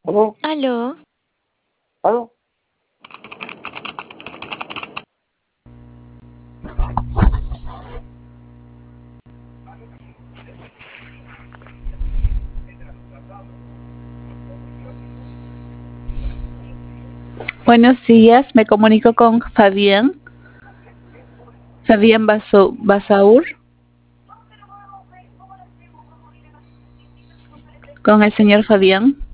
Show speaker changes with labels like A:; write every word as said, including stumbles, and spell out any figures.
A: ¿Aló?
B: Aló,
A: ¿Aló?
C: Buenos días, me comunico con Fabián, Fabián Baso- Basaur, con el señor Fabián.